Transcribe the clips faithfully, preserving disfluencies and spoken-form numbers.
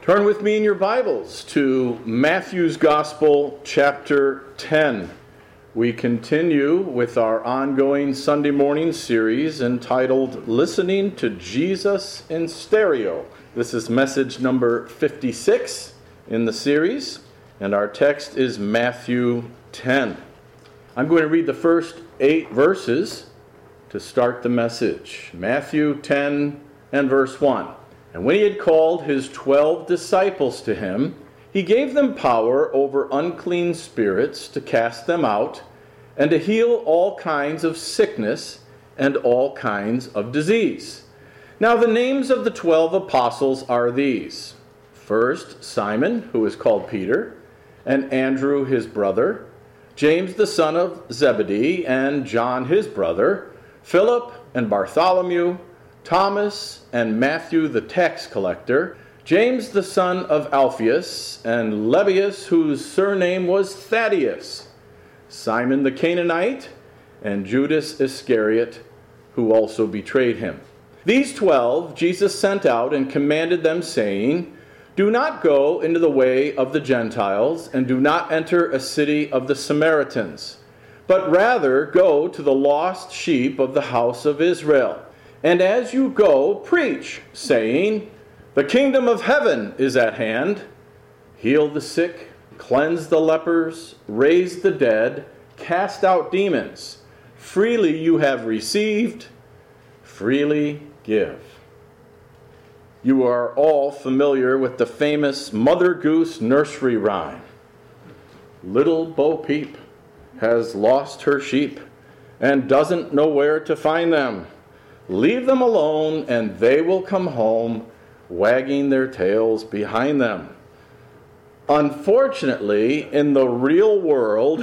Turn with me in your Bibles to Matthew's Gospel, chapter ten. We continue with our ongoing Sunday morning series entitled Listening to Jesus in Stereo. This is message number fifty-six in the series, and our text is Matthew ten. I'm going to read the first eight verses to start the message. Matthew ten and verse one. And when he had called his twelve disciples to him, he gave them power over unclean spirits to cast them out, and to heal all kinds of sickness and all kinds of disease. Now the names of the twelve apostles are these. First, Simon, who is called Peter, and Andrew his brother, James the son of Zebedee, and John his brother, Philip and Bartholomew, Thomas and Matthew the tax collector, James the son of Alphaeus, and Lebbaeus, whose surname was Thaddeus, Simon the Canaanite, and Judas Iscariot, who also betrayed him. These twelve Jesus sent out and commanded them, saying, Do not go into the way of the Gentiles, and do not enter a city of the Samaritans, but rather go to the lost sheep of the house of Israel. And as you go, preach, saying, The kingdom of heaven is at hand. Heal the sick, cleanse the lepers, raise the dead, cast out demons. Freely you have received, freely give. You are all familiar with the famous Mother Goose nursery rhyme. Little Bo Peep has lost her sheep and doesn't know where to find them. Leave them alone, and they will come home, wagging their tails behind them. Unfortunately, in the real world,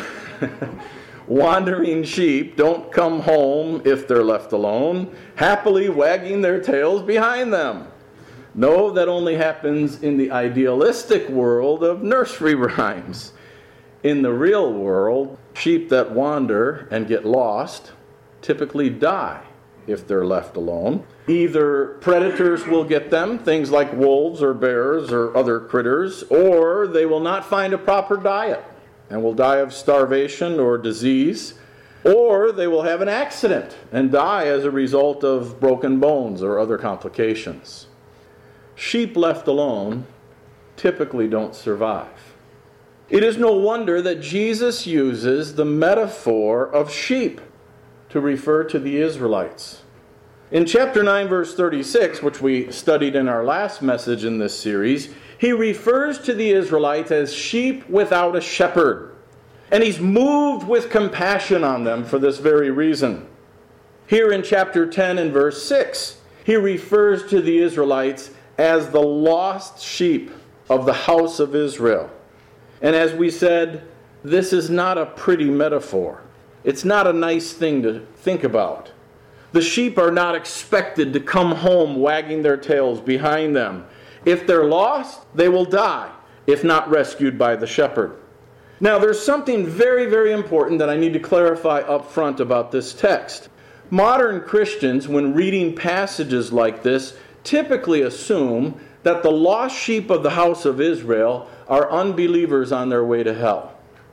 wandering sheep don't come home if they're left alone, happily wagging their tails behind them. No, that only happens in the idealistic world of nursery rhymes. In the real world, sheep that wander and get lost typically die if they're left alone. Either predators will get them, things like wolves or bears or other critters, or they will not find a proper diet and will die of starvation or disease, or they will have an accident and die as a result of broken bones or other complications. Sheep left alone typically don't survive. It is no wonder that Jesus uses the metaphor of sheep to refer to the Israelites. In chapter nine, verse thirty-six, which we studied in our last message in this series, he refers to the Israelites as sheep without a shepherd. And he's moved with compassion on them for this very reason. Here in chapter ten and verse six, he refers to the Israelites as the lost sheep of the house of Israel. And as we said, this is not a pretty metaphor. It's not a nice thing to think about. The sheep are not expected to come home wagging their tails behind them. If they're lost, they will die, if not rescued by the shepherd. Now, there's something very, very important that I need to clarify up front about this text. Modern Christians, when reading passages like this, typically assume that the lost sheep of the house of Israel are unbelievers on their way to hell.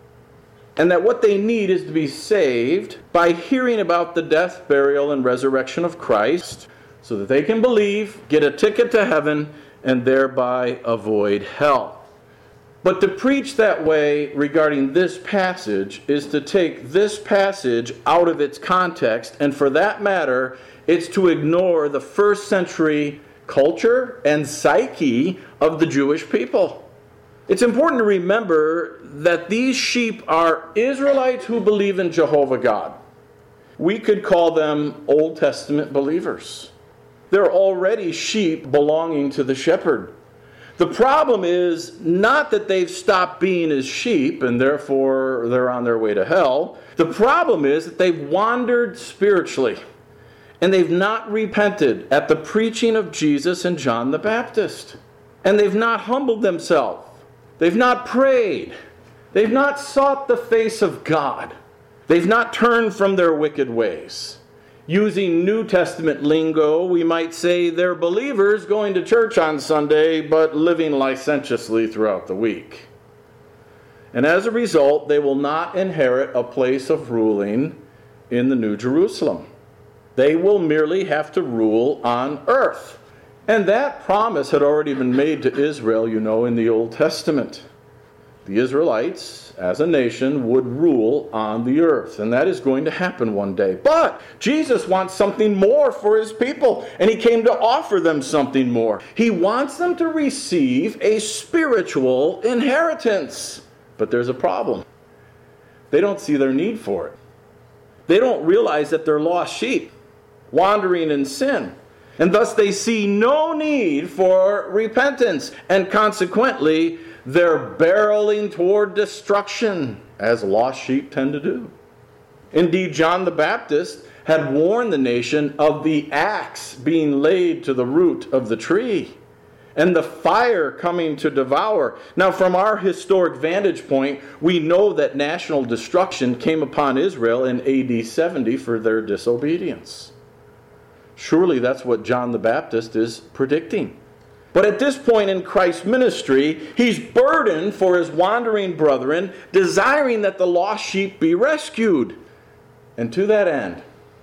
And that what they need is to be saved by hearing about the death, burial, and resurrection of Christ so that they can believe, get a ticket to heaven, and thereby avoid hell. But to preach that way regarding this passage is to take this passage out of its context, and for that matter, it's to ignore the first century culture and psyche of the Jewish people. It's important to remember that these sheep are Israelites who believe in Jehovah God. We could call them Old Testament believers. They're already sheep belonging to the shepherd. The problem is not that they've stopped being as sheep and therefore they're on their way to hell. The problem is that they've wandered spiritually and they've not repented at the preaching of Jesus and John the Baptist. And they've not humbled themselves. They've not prayed. They've not sought the face of God. They've not turned from their wicked ways. Using New Testament lingo, we might say they're believers going to church on Sunday, but living licentiously throughout the week. And as a result, they will not inherit a place of ruling in the New Jerusalem. They will merely have to rule on earth. And that promise had already been made to Israel, you know, in the Old Testament. The Israelites, as a nation, would rule on the earth. And that is going to happen one day. But Jesus wants something more for his people. And he came to offer them something more. He wants them to receive a spiritual inheritance. But there's a problem. They don't see their need for it. They don't realize that they're lost sheep, wandering in sin. And thus they see no need for repentance. And consequently, they're barreling toward destruction, as lost sheep tend to do. Indeed, John the Baptist had warned the nation of the axe being laid to the root of the tree, and the fire coming to devour. Now, from our historic vantage point, we know that national destruction came upon Israel in A D seventy for their disobedience. Surely that's what John the Baptist is predicting. But at this point in Christ's ministry, he's burdened for his wandering brethren, desiring that the lost sheep be rescued. And to that end,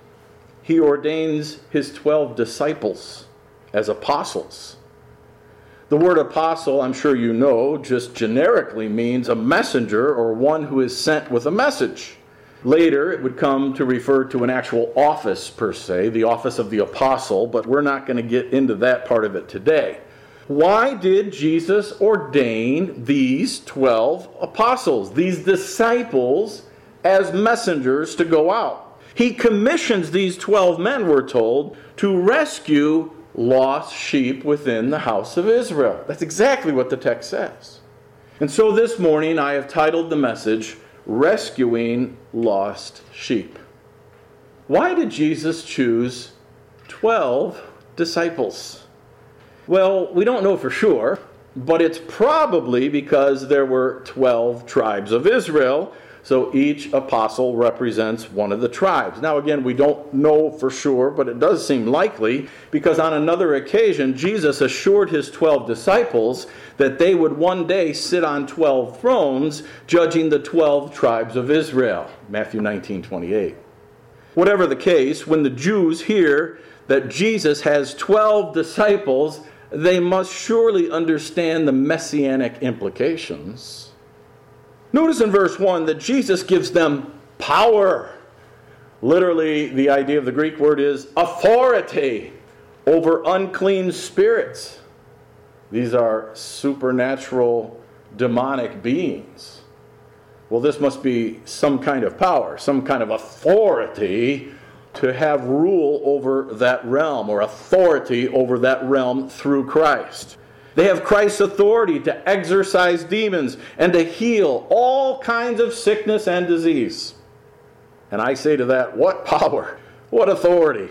he ordains his twelve disciples as apostles. The word apostle, I'm sure you know, just generically means a messenger or one who is sent with a message. Later, it would come to refer to an actual office per se, the office of the apostle, but we're not going to get into that part of it today. Why did Jesus ordain these twelve apostles, these disciples, as messengers to go out? He commissions these twelve men, we're told, to rescue lost sheep within the house of Israel. That's exactly what the text says. And so this morning I have titled the message, Rescuing Lost Sheep. Why did Jesus choose twelve disciples? Well, we don't know for sure, but it's probably because there were twelve tribes of Israel, so each apostle represents one of the tribes. Now again, we don't know for sure, but it does seem likely, because on another occasion, Jesus assured his twelve disciples that they would one day sit on twelve thrones, judging the twelve tribes of Israel. Matthew nineteen twenty-eight. Whatever the case, when the Jews hear that Jesus has twelve disciples, they must surely understand the messianic implications. Notice in verse one that Jesus gives them power. Literally, the idea of the Greek word is authority over unclean spirits. These are supernatural, demonic beings. Well, this must be some kind of power, some kind of authority to have rule over that realm, or authority over that realm through Christ. They have Christ's authority to exorcise demons and to heal all kinds of sickness and disease. And I say to that, what power? What authority?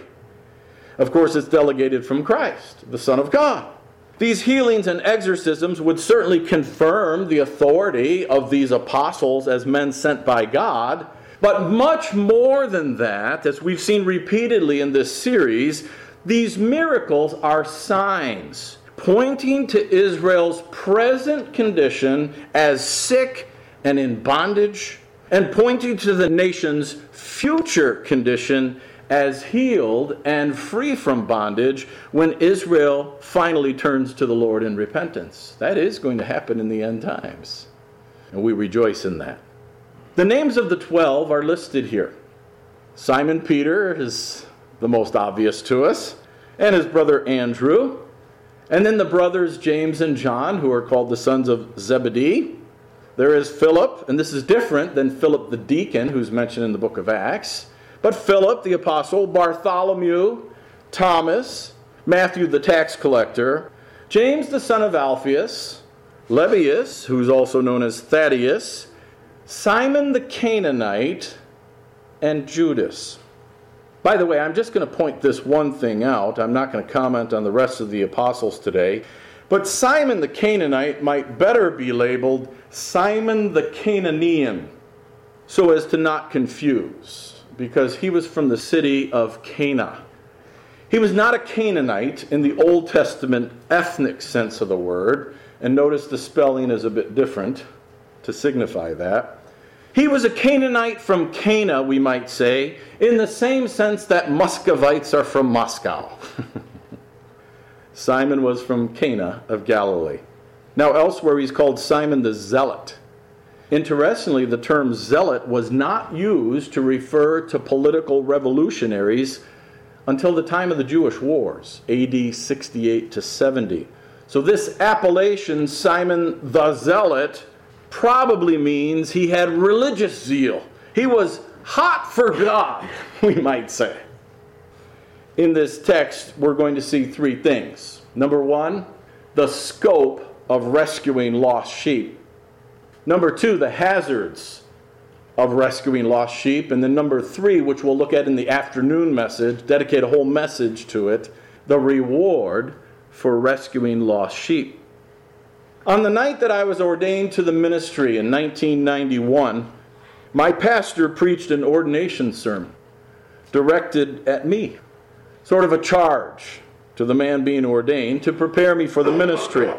Of course, it's delegated from Christ, the Son of God. These healings and exorcisms would certainly confirm the authority of these apostles as men sent by God. But much more than that, as we've seen repeatedly in this series, these miracles are signs pointing to Israel's present condition as sick and in bondage, and pointing to the nation's future condition as healed and free from bondage when Israel finally turns to the Lord in repentance. That is going to happen in the end times, and we rejoice in that. The names of the twelve are listed here. Simon Peter is the most obvious to us, and his brother Andrew. And then the brothers James and John, who are called the sons of Zebedee. There is Philip, and this is different than Philip the deacon, who's mentioned in the book of Acts. But Philip the apostle, Bartholomew, Thomas, Matthew the tax collector, James the son of Alphaeus, Lebbaeus, who's also known as Thaddeus, Simon the Canaanite, and Judas. By the way, I'm just going to point this one thing out. I'm not going to comment on the rest of the apostles today. But Simon the Canaanite might better be labeled Simon the Canaanean, so as to not confuse. because he was from the city of Cana. He was not a Canaanite in the Old Testament ethnic sense of the word, and notice the spelling is a bit different to signify that. He was a Canaanite from Cana, we might say, in the same sense that Muscovites are from Moscow. Simon was from Cana of Galilee. Now elsewhere he's called Simon the Zealot. Interestingly, the term zealot was not used to refer to political revolutionaries until the time of the Jewish wars, A D sixty-eight to seventy. So this appellation, Simon the Zealot, probably means he had religious zeal. He was hot for God, we might say. In this text, we're going to see three things. Number one, the scope of rescuing lost sheep. Number two, the hazards of rescuing lost sheep. And then number three, which we'll look at in the afternoon message, dedicate a whole message to it, the reward for rescuing lost sheep. On the night that I was ordained to the ministry in nineteen ninety-one, my pastor preached an ordination sermon directed at me, sort of a charge to the man being ordained to prepare me for the ministry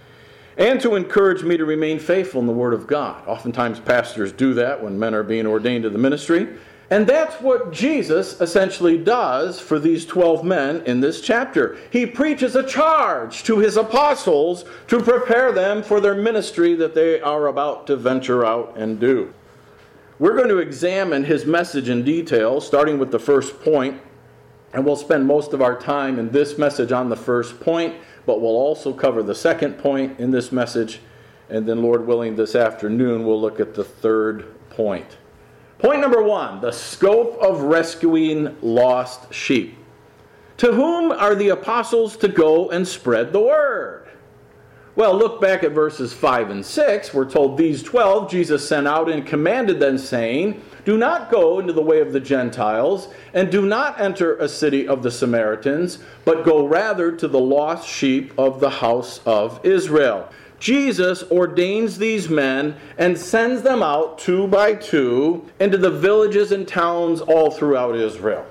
and to encourage me to remain faithful in the Word of God. Oftentimes pastors do that when men are being ordained to the ministry. And that's what Jesus essentially does for these twelve men in this chapter. He preaches a charge to his apostles to prepare them for their ministry that they are about to venture out and do. We're going to examine his message in detail, starting with the first point, and we'll spend most of our time in this message on the first point, but we'll also cover the second point in this message, and then, Lord willing, this afternoon we'll look at the third point. Point number one, the scope of rescuing lost sheep. To whom are the apostles to go and spread the word? Well, look back at verses five and six. We're told these twelve Jesus sent out and commanded them, saying, do not go into the way of the Gentiles, and do not enter a city of the Samaritans, but go rather to the lost sheep of the house of Israel. Jesus ordains these men and sends them out two by two into the villages and towns all throughout Israel.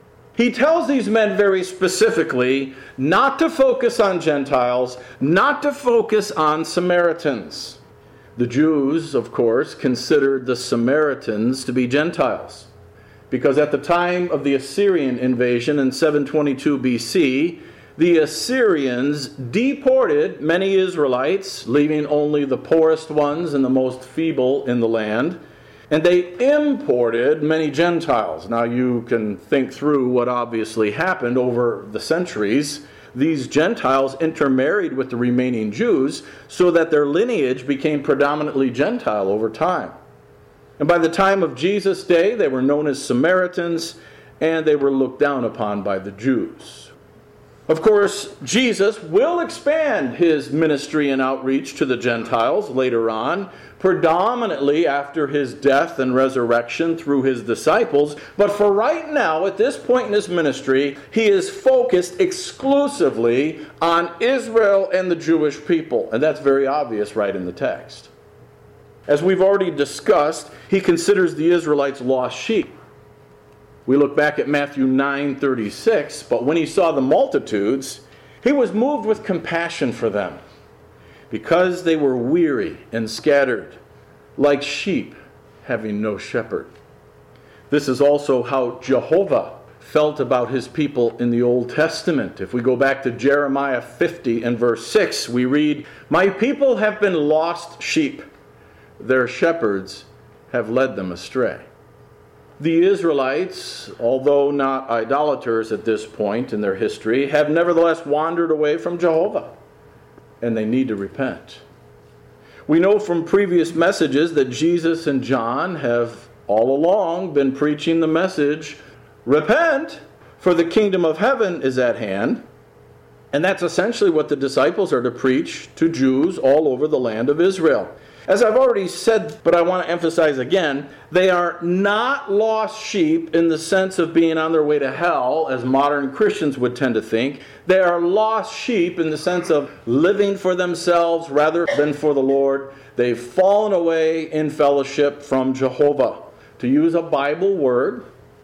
He tells these men very specifically not to focus on Gentiles, not to focus on Samaritans. The Jews, of course, considered the Samaritans to be Gentiles, because at the time of the Assyrian invasion in seven twenty-two B C, the Assyrians deported many Israelites, leaving only the poorest ones and the most feeble in the land, and they imported many Gentiles. Now you can think through what obviously happened over the centuries. These Gentiles intermarried with the remaining Jews so that their lineage became predominantly Gentile over time. And by the time of Jesus' day, they were known as Samaritans, and they were looked down upon by the Jews. Of course, Jesus will expand his ministry and outreach to the Gentiles later on, predominantly after his death and resurrection through his disciples. But for right now, at this point in his ministry, he is focused exclusively on Israel and the Jewish people. And that's very obvious right in the text. As we've already discussed, he considers the Israelites lost sheep. We look back at Matthew nine thirty-six, but when he saw the multitudes, he was moved with compassion for them, because they were weary and scattered, like sheep having no shepherd. This is also how Jehovah felt about his people in the Old Testament. If we go back to Jeremiah fifty and verse six, we read, my people have been lost sheep. Their shepherds have led them astray. The Israelites, although not idolaters at this point in their history, have nevertheless wandered away from Jehovah, and they need to repent. We know from previous messages that Jesus and John have all along been preaching the message, repent, for the kingdom of heaven is at hand. And that's essentially what the disciples are to preach to Jews all over the land of Israel. As I've already said, but I want to emphasize again, they are not lost sheep in the sense of being on their way to hell, as modern Christians would tend to think. They are lost sheep in the sense of living for themselves rather than for the Lord. They've fallen away in fellowship from Jehovah. To use a Bible word,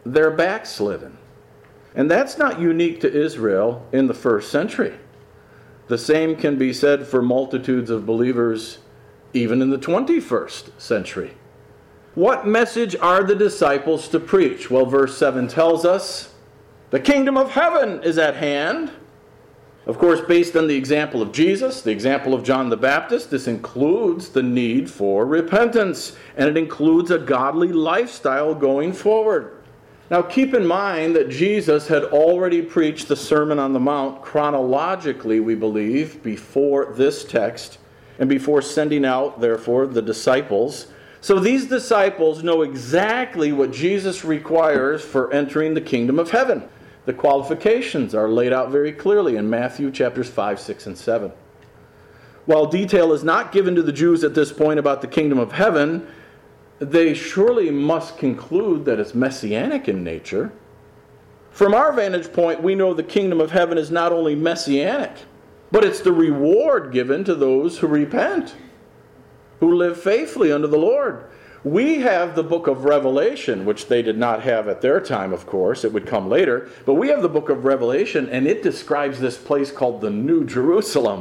they're backslidden. And that's not unique to Israel in the first century. The same can be said for multitudes of believers even in the twenty-first century. What message are the disciples to preach? Well, verse seven tells us, the kingdom of heaven is at hand. Of course, based on the example of Jesus, the example of John the Baptist, this includes the need for repentance, and it includes a godly lifestyle going forward. Now, keep in mind that Jesus had already preached the Sermon on the Mount chronologically, we believe, before this text, and before sending out, therefore, the disciples. So these disciples know exactly what Jesus requires for entering the kingdom of heaven. The qualifications are laid out very clearly in Matthew chapters five, six, and seven. While detail is not given to the Jews at this point about the kingdom of heaven, they surely must conclude that it's messianic in nature. From our vantage point, we know the kingdom of heaven is not only messianic, but it's the reward given to those who repent, who live faithfully unto the Lord. We have the book of Revelation, which they did not have at their time, of course. It would come later. But we have the book of Revelation, and it describes this place called the New Jerusalem.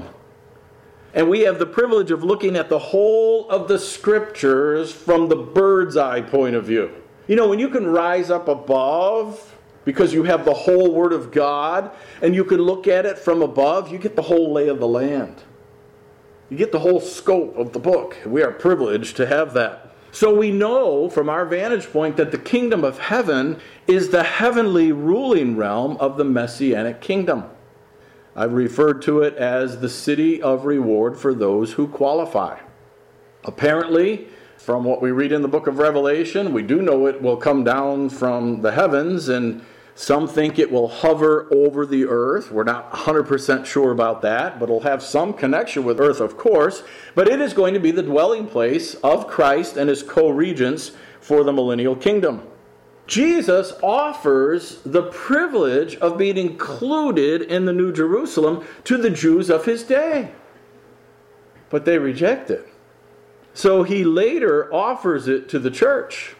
And we have the privilege of looking at the whole of the Scriptures from the bird's eye point of view. You know, when you can rise up above, because you have the whole Word of God, and you can look at it from above, you get the whole lay of the land. You get the whole scope of the book. We are privileged to have that. So we know from our vantage point that the kingdom of heaven is the heavenly ruling realm of the Messianic kingdom. I've referred to it as the city of reward for those who qualify. Apparently, from what we read in the book of Revelation, we do know it will come down from the heavens, and some think it will hover over the earth. We're not one hundred percent sure about that, but it'll have some connection with earth, of course. But it is going to be the dwelling place of Christ and his co-regents for the millennial kingdom. Jesus offers the privilege of being included in the New Jerusalem to the Jews of his day. But they reject it. So he later offers it to the church.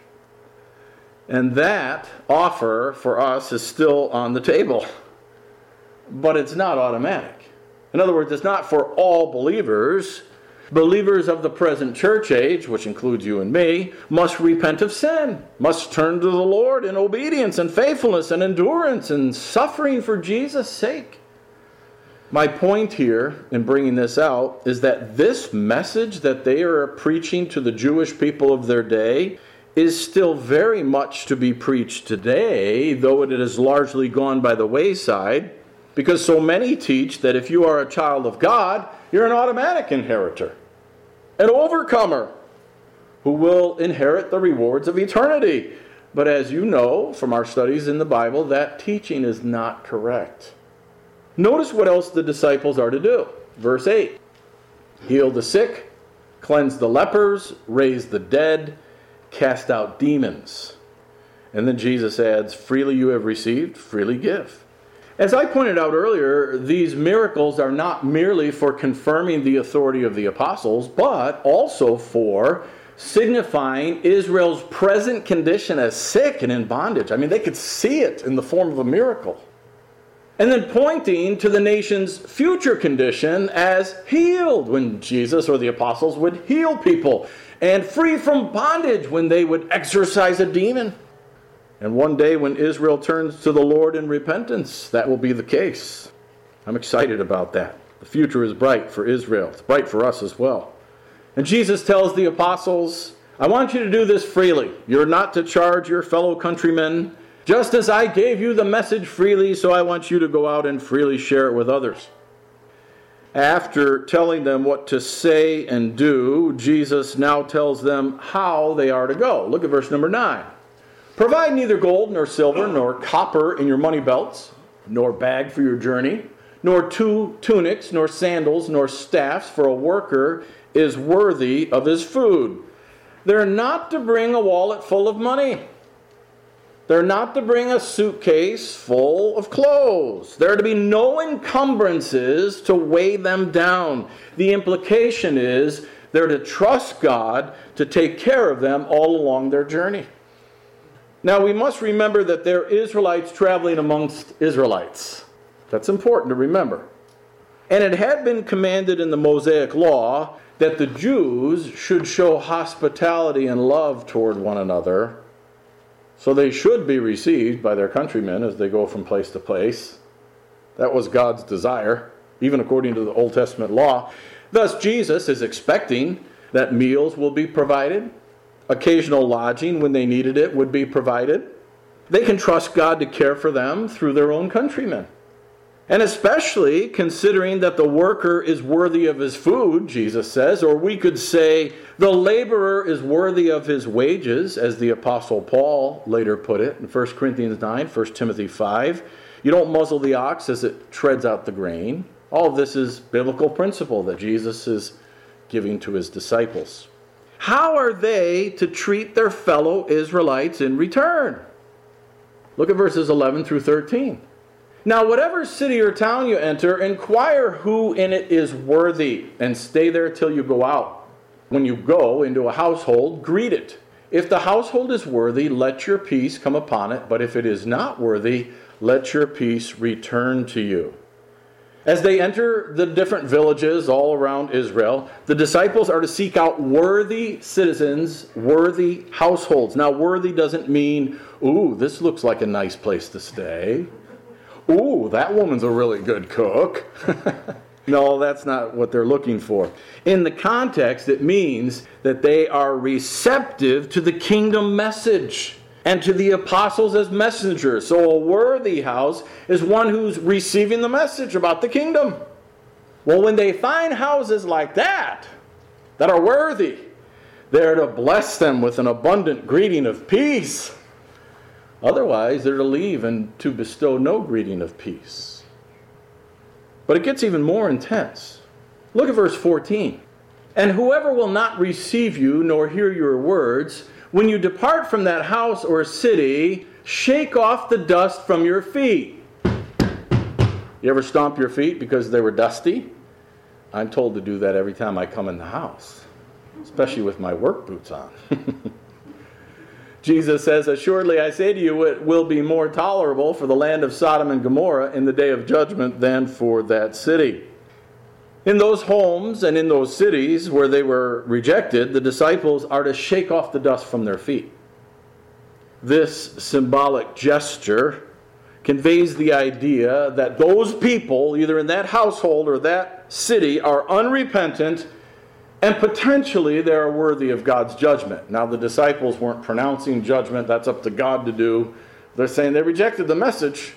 And that offer for us is still on the table. But it's not automatic. In other words, it's not for all believers. Believers of the present church age, which includes you and me, must repent of sin, must turn to the Lord in obedience and faithfulness and endurance and suffering for Jesus' sake. My point here in bringing this out is that this message that they are preaching to the Jewish people of their day is still very much to be preached today, though it has largely gone by the wayside, because so many teach that if you are a child of God, you're an automatic inheritor, an overcomer, who will inherit the rewards of eternity. But as you know from our studies in the Bible, that teaching is not correct. Notice what else the disciples are to do. Verse eight, heal the sick, cleanse the lepers, raise the dead, cast out demons. And then Jesus adds, freely you have received, freely give. As I pointed out earlier, these miracles are not merely for confirming the authority of the apostles, but also for signifying Israel's present condition as sick and in bondage. I mean, they could see it in the form of a miracle. And then pointing to the nation's future condition as healed, when Jesus or the apostles would heal people, and free from bondage when they would exorcise a demon. And one day when Israel turns to the Lord in repentance, that will be the case. I'm excited about that. The future is bright for Israel. It's bright for us as well. And Jesus tells the apostles, I want you to do this freely. You're not to charge your fellow countrymen. Just as I gave you the message freely, so I want you to go out and freely share it with others. After telling them what to say and do, Jesus now tells them how they are to go. Look at verse number nine. Provide neither gold nor silver nor copper in your money belts, nor bag for your journey, nor two tunics, nor sandals, nor staffs, for a worker is worthy of his food. They're not to bring a wallet full of money. They're not to bring a suitcase full of clothes. There are to be no encumbrances to weigh them down. The implication is they're to trust God to take care of them all along their journey. Now we must remember that there are Israelites traveling amongst Israelites. That's important to remember. And it had been commanded in the Mosaic Law that the Jews should show hospitality and love toward one another. So they should be received by their countrymen as they go from place to place. That was God's desire, even according to the Old Testament law. Thus, Jesus is expecting that meals will be provided. Occasional lodging, when they needed it, would be provided. They can trust God to care for them through their own countrymen. And especially considering that the worker is worthy of his food, Jesus says, or we could say the laborer is worthy of his wages, as the Apostle Paul later put it in First Corinthians nine, First Timothy five. You don't muzzle the ox as it treads out the grain. All of this is biblical principle that Jesus is giving to his disciples. How are they to treat their fellow Israelites in return? Look at verses eleven through thirteen. Now, whatever city or town you enter, inquire who in it is worthy, and stay there till you go out. When you go into a household, greet it. If the household is worthy, let your peace come upon it, but if it is not worthy, let your peace return to you. As they enter the different villages all around Israel, the disciples are to seek out worthy citizens, worthy households. Now, worthy doesn't mean, ooh, this looks like a nice place to stay. Ooh, that woman's a really good cook. No, that's not what they're looking for. In the context, it means that they are receptive to the kingdom message and to the apostles as messengers. So a worthy house is one who's receiving the message about the kingdom. Well, when they find houses like that, that are worthy, they're to bless them with an abundant greeting of peace. Otherwise, they're to leave and to bestow no greeting of peace. But it gets even more intense. Look at verse fourteen. And whoever will not receive you nor hear your words, when you depart from that house or city, shake off the dust from your feet. You ever stomp your feet because they were dusty? I'm told to do that every time I come in the house, especially with my work boots on. Jesus says, assuredly I say to you, it will be more tolerable for the land of Sodom and Gomorrah in the day of judgment than for that city. In those homes and in those cities where they were rejected, the disciples are to shake off the dust from their feet. This symbolic gesture conveys the idea that those people, either in that household or that city, are unrepentant and potentially they are worthy of God's judgment. Now, the disciples weren't pronouncing judgment. That's up to God to do. They're saying they rejected the message.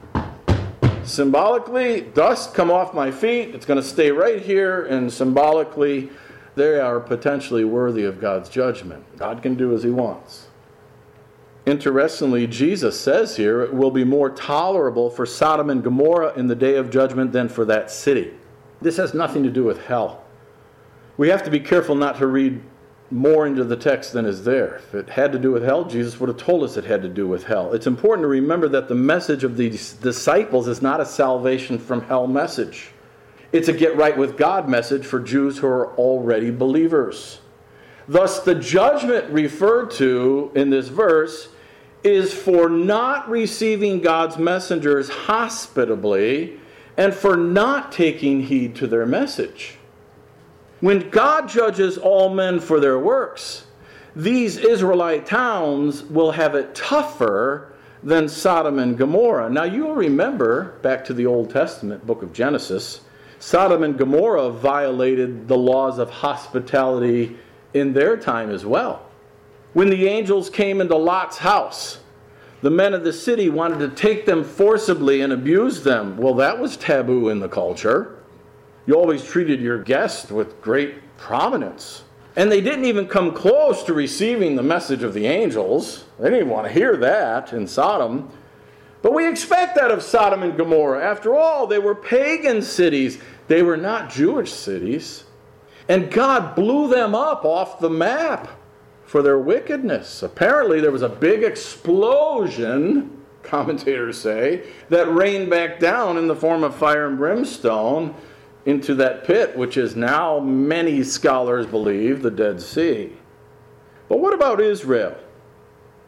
Symbolically, dust come off my feet. It's going to stay right here. And symbolically, they are potentially worthy of God's judgment. God can do as he wants. Interestingly, Jesus says here, it will be more tolerable for Sodom and Gomorrah in the day of judgment than for that city. This has nothing to do with hell. We have to be careful not to read more into the text than is there. If it had to do with hell, Jesus would have told us it had to do with hell. It's important to remember that the message of these disciples is not a salvation from hell message. It's a get right with God message for Jews who are already believers. Thus, the judgment referred to in this verse is for not receiving God's messengers hospitably and for not taking heed to their message. When God judges all men for their works, these Israelite towns will have it tougher than Sodom and Gomorrah. Now you'll remember, back to the Old Testament book of Genesis, Sodom and Gomorrah violated the laws of hospitality in their time as well. When the angels came into Lot's house, the men of the city wanted to take them forcibly and abuse them. Well, that was taboo in the culture. You always treated your guests with great prominence. And they didn't even come close to receiving the message of the angels. They didn't want to hear that in Sodom. But we expect that of Sodom and Gomorrah. After all, they were pagan cities. They were not Jewish cities. And God blew them up off the map for their wickedness. Apparently there was a big explosion, commentators say, that rained back down in the form of fire and brimstone into that pit, which is now, many scholars believe, the Dead Sea. But what about Israel?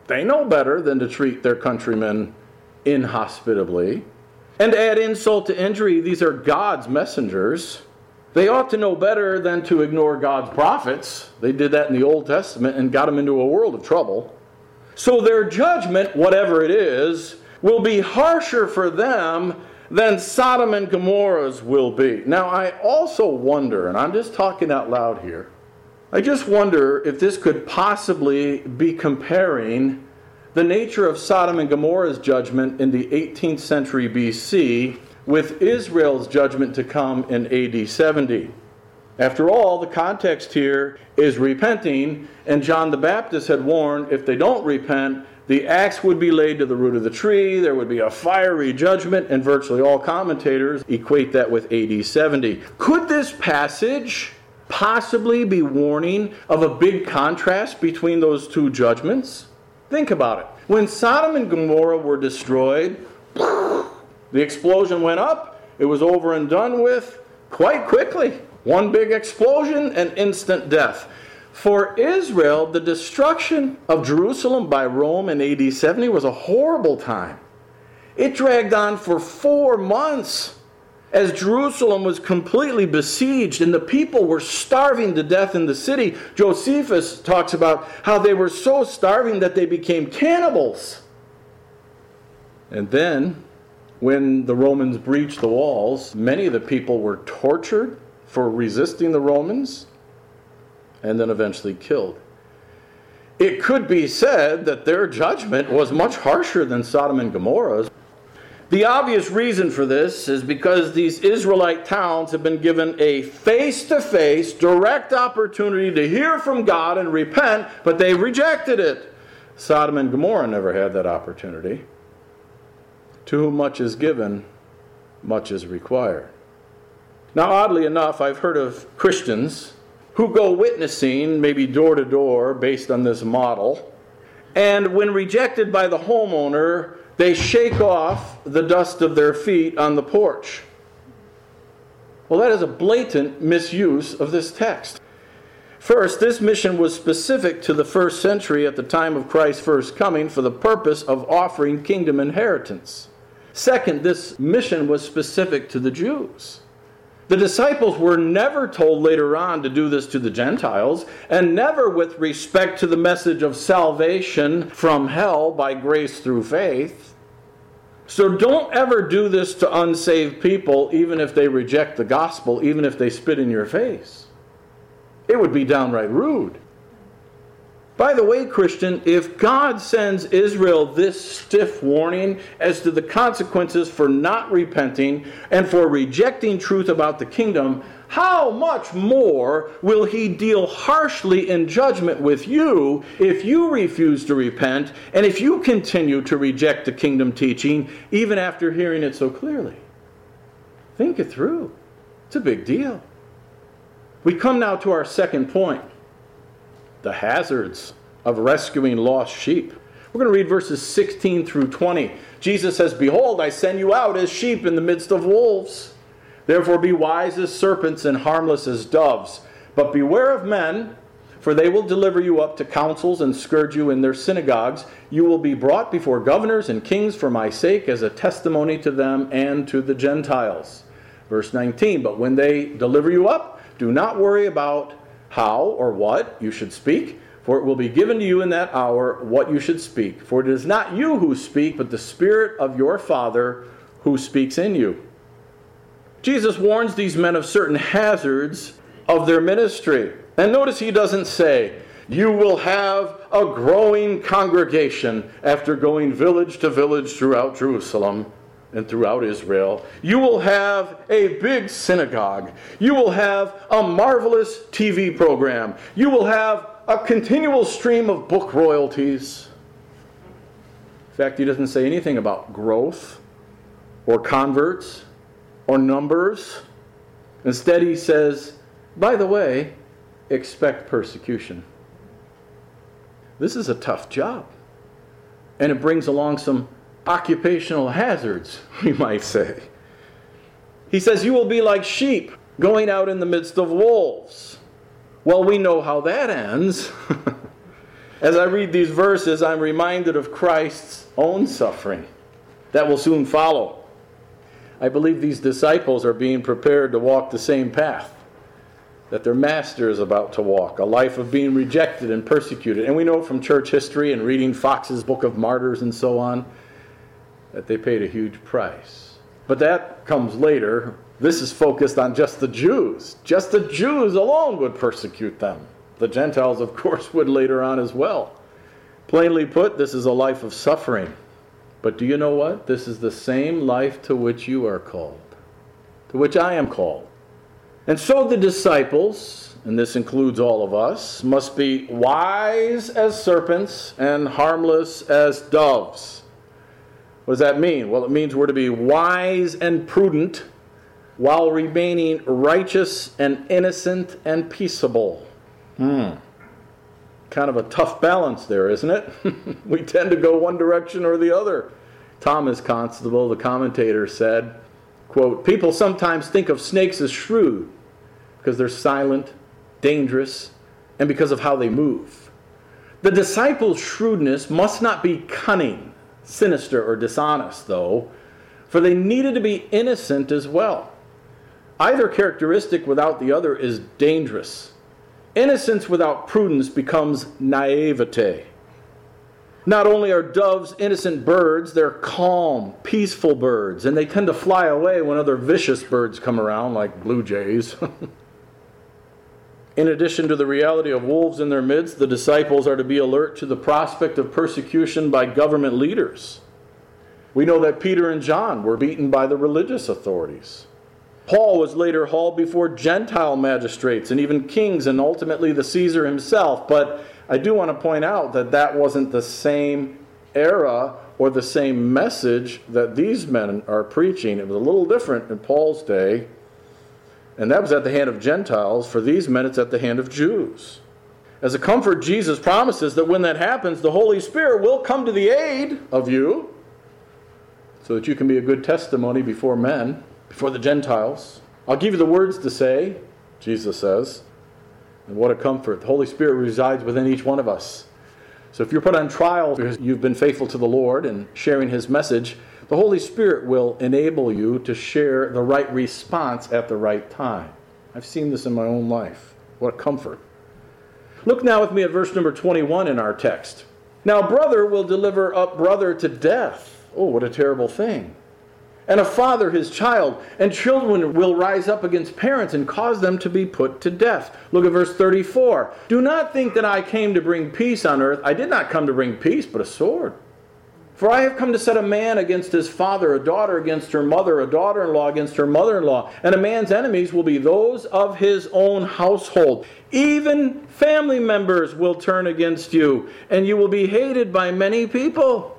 They know better than to treat their countrymen inhospitably. And to add insult to injury, these are God's messengers. They ought to know better than to ignore God's prophets. They did that in the Old Testament and got them into a world of trouble. So their judgment, whatever it is, will be harsher for them than Sodom and Gomorrah's will be. Now, I also wonder, and I'm just talking out loud here, I just wonder if this could possibly be comparing the nature of Sodom and Gomorrah's judgment in the eighteenth century B C with Israel's judgment to come in A D seventy. After all, the context here is repenting, and John the Baptist had warned if they don't repent, the axe would be laid to the root of the tree, there would be a fiery judgment, and virtually all commentators equate that with A D seventy. Could this passage possibly be warning of a big contrast between those two judgments? Think about it. When Sodom and Gomorrah were destroyed, the explosion went up, it was over and done with quite quickly. One big explosion and instant death. For Israel, the destruction of Jerusalem by Rome in A D seventy was a horrible time. It dragged on for four months as Jerusalem was completely besieged and the people were starving to death in the city. Josephus talks about how they were so starving that they became cannibals. And then, when the Romans breached the walls, many of the people were tortured for resisting the Romans and then eventually killed. It could be said that their judgment was much harsher than Sodom and Gomorrah's. The obvious reason for this is because these Israelite towns have been given a face-to-face, direct opportunity to hear from God and repent, but they rejected it. Sodom and Gomorrah never had that opportunity. To whom much is given, much is required. Now, oddly enough, I've heard of Christians who go witnessing, maybe door to door, based on this model, and when rejected by the homeowner, they shake off the dust of their feet on the porch. Well, that is a blatant misuse of this text. First, this mission was specific to the first century at the time of Christ's first coming for the purpose of offering kingdom inheritance. Second, this mission was specific to the Jews. The disciples were never told later on to do this to the Gentiles, and never with respect to the message of salvation from hell by grace through faith. So don't ever do this to unsaved people, even if they reject the gospel, even if they spit in your face. It would be downright rude. By the way, Christian, if God sends Israel this stiff warning as to the consequences for not repenting and for rejecting truth about the kingdom, how much more will he deal harshly in judgment with you if you refuse to repent and if you continue to reject the kingdom teaching even after hearing it so clearly? Think it through. It's a big deal. We come now to our second point. The hazards of rescuing lost sheep. We're going to read verses sixteen through twenty. Jesus says, "Behold, I send you out as sheep in the midst of wolves. Therefore be wise as serpents and harmless as doves. But beware of men, for they will deliver you up to councils and scourge you in their synagogues. You will be brought before governors and kings for my sake as a testimony to them and to the Gentiles." Verse nineteen, "But when they deliver you up, do not worry about how or what you should speak, for it will be given to you in that hour what you should speak. For it is not you who speak, but the Spirit of your Father who speaks in you." Jesus warns these men of certain hazards of their ministry. And notice he doesn't say, "You will have a growing congregation," after going village to village throughout Jerusalem and throughout Israel. "You will have a big synagogue. You will have a marvelous T V program. You will have a continual stream of book royalties." In fact, he doesn't say anything about growth or converts or numbers. Instead, he says, by the way, expect persecution. This is a tough job. And it brings along some occupational hazards, we might say. He says, "You will be like sheep going out in the midst of wolves." Well, we know how that ends. As I read these verses, I'm reminded of Christ's own suffering that will soon follow. I believe these disciples are being prepared to walk the same path that their master is about to walk, a life of being rejected and persecuted. And we know from church history and reading Fox's Book of Martyrs and so on, that they paid a huge price. But that comes later. This is focused on just the Jews. Just the Jews alone would persecute them. The Gentiles, of course, would later on as well. Plainly put, this is a life of suffering. But do you know what? This is the same life to which you are called, to which I am called. And so the disciples, and this includes all of us, must be wise as serpents and harmless as doves. What does that mean? Well, it means we're to be wise and prudent while remaining righteous and innocent and peaceable. Hmm. Kind of a tough balance there, isn't it? We tend to go one direction or the other. Thomas Constable, the commentator, said, quote, "People sometimes think of snakes as shrewd because they're silent, dangerous, and because of how they move. The disciples' shrewdness must not be cunning, sinister, or dishonest, though, for they needed to be innocent as well. Either characteristic without the other is dangerous. Innocence without prudence becomes naivete. Not only are doves innocent birds, they're calm, peaceful birds, and they tend to fly away when other vicious birds come around, like blue jays." In addition to the reality of wolves in their midst, the disciples are to be alert to the prospect of persecution by government leaders. We know that Peter and John were beaten by the religious authorities. Paul was later hauled before Gentile magistrates and even kings and ultimately the Caesar himself. But I do want to point out that that wasn't the same era or the same message that these men are preaching. It was a little different in Paul's day. And that was at the hand of Gentiles. For these men, it's at the hand of Jews. As a comfort, Jesus promises that when that happens, the Holy Spirit will come to the aid of you so that you can be a good testimony before men, before the Gentiles. "I'll give you the words to say," Jesus says. And what a comfort. The Holy Spirit resides within each one of us. So if you're put on trial because you've been faithful to the Lord and sharing His message, the Holy Spirit will enable you to share the right response at the right time. I've seen this in my own life. What a comfort. Look now with me at verse number twenty-one in our text. "Now brother will deliver up brother to death." Oh, what a terrible thing. "And a father his child, and children will rise up against parents and cause them to be put to death." Look at verse thirty-four. "Do not think that I came to bring peace on earth. I did not come to bring peace, but a sword. For I have come to set a man against his father, a daughter against her mother, a daughter-in-law against her mother-in-law. And a man's enemies will be those of his own household. Even family members will turn against you, and you will be hated by many people."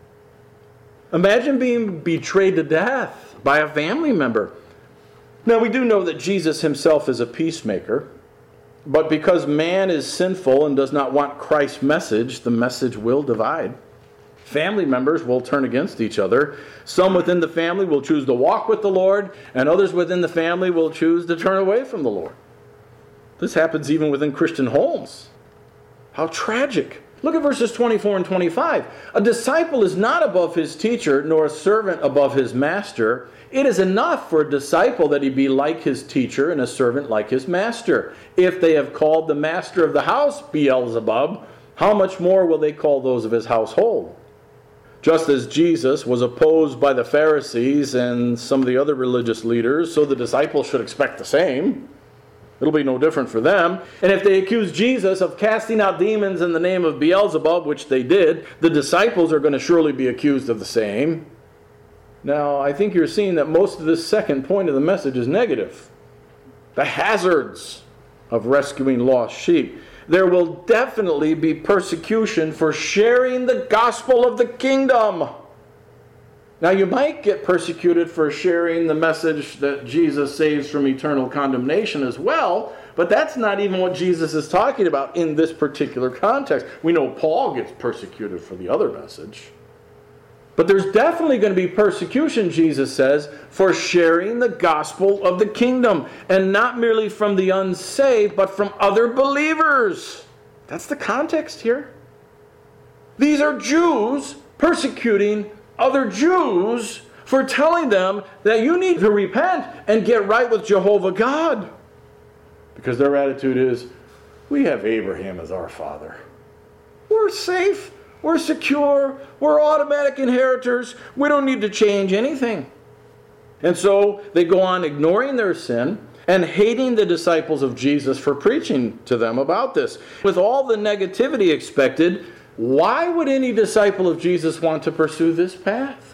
Imagine being betrayed to death by a family member. Now, we do know that Jesus himself is a peacemaker, but because man is sinful and does not want Christ's message, the message will divide. Family members will turn against each other. Some within the family will choose to walk with the Lord, and others within the family will choose to turn away from the Lord. This happens even within Christian homes. How tragic. Look at verses twenty-four and twenty-five. "A disciple is not above his teacher, nor a servant above his master. It is enough for a disciple that he be like his teacher and a servant like his master. If they have called the master of the house Beelzebub, how much more will they call those of his household? Just as Jesus was opposed by the Pharisees and some of the other religious leaders, so the disciples should expect the same. It'll be no different for them. And if they accuse Jesus of casting out demons in the name of Beelzebub, which they did, the disciples are going to surely be accused of the same. Now, I think you're seeing that most of this second point of the message is negative. The hazards of rescuing lost sheep. There will definitely be persecution for sharing the gospel of the kingdom. Now, you might get persecuted for sharing the message that Jesus saves from eternal condemnation as well, but that's not even what Jesus is talking about in this particular context. We know Paul gets persecuted for the other message. But there's definitely going to be persecution, Jesus says, for sharing the gospel of the kingdom, and not merely from the unsaved, but from other believers. That's the context here. These are Jews persecuting other Jews for telling them that you need to repent and get right with Jehovah God. Because their attitude is, we have Abraham as our father. We're safe. We're secure. We're automatic inheritors. We don't need to change anything. And so they go on ignoring their sin and hating the disciples of Jesus for preaching to them about this. With all the negativity expected, why would any disciple of Jesus want to pursue this path?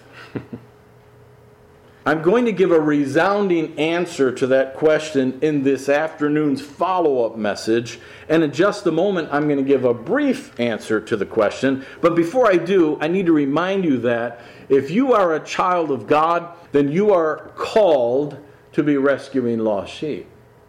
I'm going to give a resounding answer to that question in this afternoon's follow-up message. And in just a moment, I'm going to give a brief answer to the question. But before I do, I need to remind you that if you are a child of God, then you are called to be rescuing lost sheep.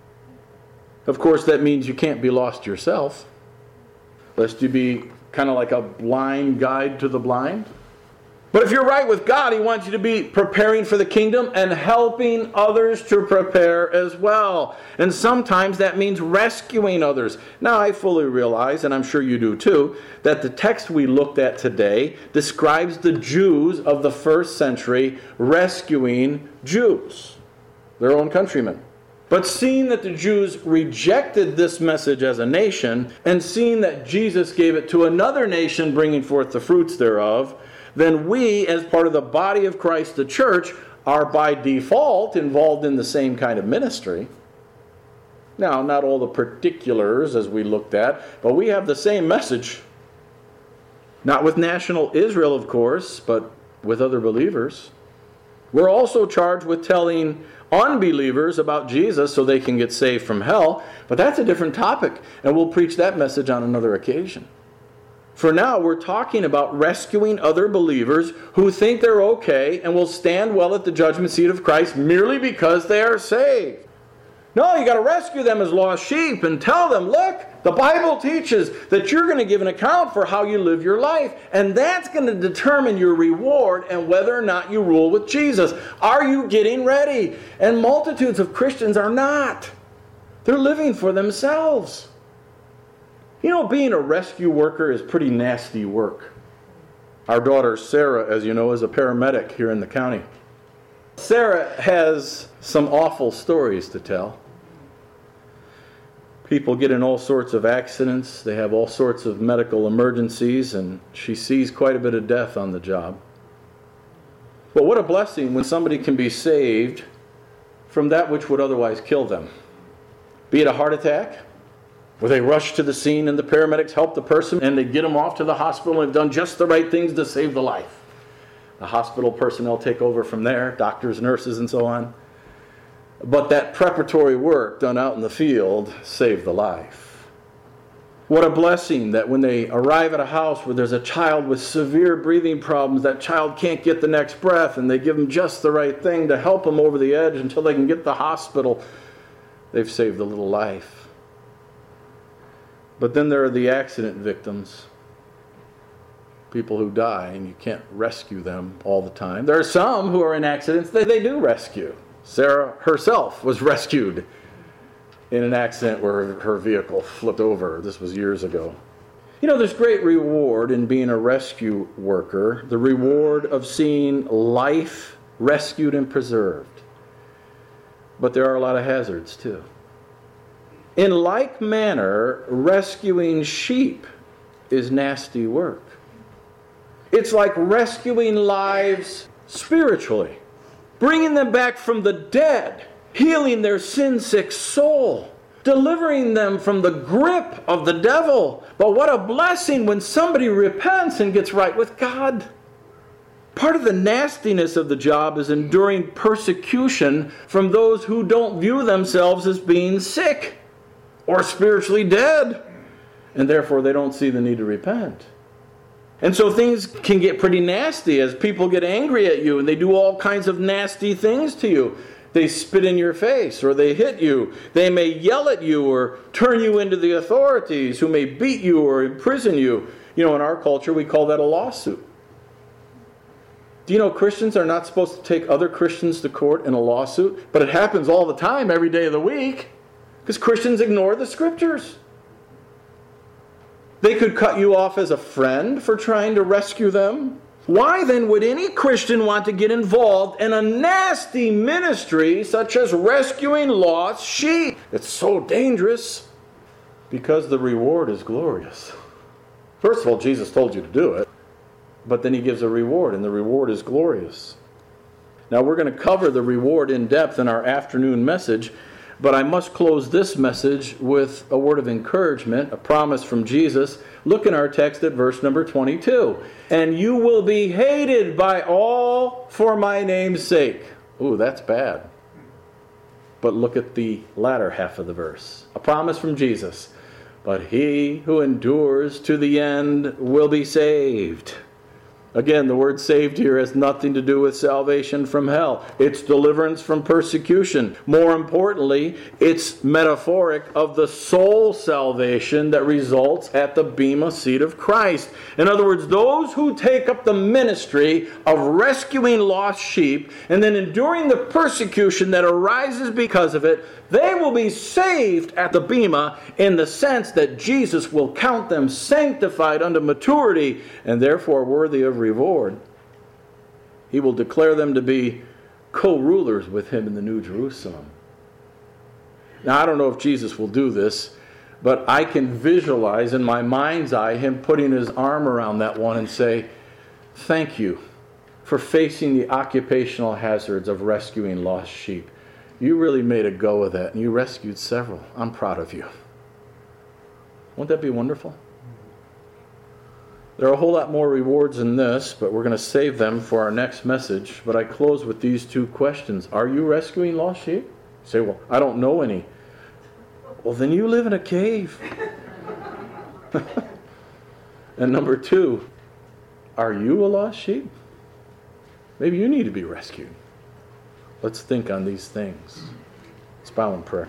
Of course, that means you can't be lost yourself, lest you be kind of like a blind guide to the blind. But if you're right with God, He wants you to be preparing for the kingdom and helping others to prepare as well. And sometimes that means rescuing others. Now, I fully realize, and I'm sure you do too, that the text we looked at today describes the Jews of the first century rescuing Jews, their own countrymen. But seeing that the Jews rejected this message as a nation, and seeing that Jesus gave it to another nation bringing forth the fruits thereof, then we, as part of the body of Christ, the church, are by default involved in the same kind of ministry. Now, not all the particulars as we looked at, but we have the same message. Not with national Israel, of course, but with other believers. We're also charged with telling unbelievers about Jesus so they can get saved from hell, but that's a different topic, and we'll preach that message on another occasion. For now, we're talking about rescuing other believers who think they're okay and will stand well at the judgment seat of Christ merely because they are saved. No, you got to rescue them as lost sheep and tell them, look, the Bible teaches that you're going to give an account for how you live your life, and that's going to determine your reward and whether or not you rule with Jesus. Are you getting ready? And multitudes of Christians are not. They're living for themselves. You know, being a rescue worker is pretty nasty work. Our daughter Sarah, as you know, is a paramedic here in the county. Sarah has some awful stories to tell. People get in all sorts of accidents. They have all sorts of medical emergencies, and she sees quite a bit of death on the job. But what a blessing when somebody can be saved from that which would otherwise kill them. Be it a heart attack, where they rush to the scene and the paramedics help the person and they get them off to the hospital and have done just the right things to save the life. The hospital personnel take over from there, doctors, nurses, and so on. But that preparatory work done out in the field saved the life. What a blessing that when they arrive at a house where there's a child with severe breathing problems, that child can't get the next breath, and they give them just the right thing to help them over the edge until they can get to the hospital. They've saved a little life. But then there are the accident victims, people who die, and you can't rescue them all the time. There are some who are in accidents that they do rescue. Sarah herself was rescued in an accident where her vehicle flipped over. This was years ago. You know, there's great reward in being a rescue worker, the reward of seeing life rescued and preserved. But there are a lot of hazards too. In like manner, rescuing sheep is nasty work. It's like rescuing lives spiritually, bringing them back from the dead, healing their sin-sick soul, delivering them from the grip of the devil. But what a blessing when somebody repents and gets right with God. Part of the nastiness of the job is enduring persecution from those who don't view themselves as being sick or spiritually dead, and therefore they don't see the need to repent. And so things can get pretty nasty as people get angry at you and they do all kinds of nasty things to you. They spit in your face or they hit you. They may yell at you or turn you into the authorities who may beat you or imprison you. You know, in our culture we call that a lawsuit. Do you know Christians are not supposed to take other Christians to court in a lawsuit? But it happens all the time, every day of the week. Because Christians ignore the Scriptures. They could cut you off as a friend for trying to rescue them. Why then would any Christian want to get involved in a nasty ministry such as rescuing lost sheep? It's so dangerous because the reward is glorious. First of all, Jesus told you to do it, but then he gives a reward, and the reward is glorious. Now, we're going to cover the reward in depth in our afternoon message, but I must close this message with a word of encouragement, a promise from Jesus. Look in our text at verse number twenty-two. And you will be hated by all for my name's sake. Ooh, that's bad. But look at the latter half of the verse. A promise from Jesus. But he who endures to the end will be saved. Again, the word saved here has nothing to do with salvation from hell. It's deliverance from persecution. More importantly, it's metaphoric of the soul salvation that results at the bema seat of Christ. In other words, those who take up the ministry of rescuing lost sheep and then enduring the persecution that arises because of it, they will be saved at the bema in the sense that Jesus will count them sanctified unto maturity and therefore worthy of reward. He will declare them to be co-rulers with him in the New Jerusalem. Now, I don't know if Jesus will do this, but I can visualize in my mind's eye him putting his arm around that one and say, thank you for facing the occupational hazards of rescuing lost sheep. You really made a go of that, and you rescued several. I'm proud of you. Won't that be wonderful? There are a whole lot more rewards than this, but we're going to save them for our next message. But I close with these two questions. Are you rescuing lost sheep? You say, well, I don't know any. Well, then you live in a cave. And number two, are you a lost sheep? Maybe you need to be rescued. Let's think on these things. Let's bow in prayer.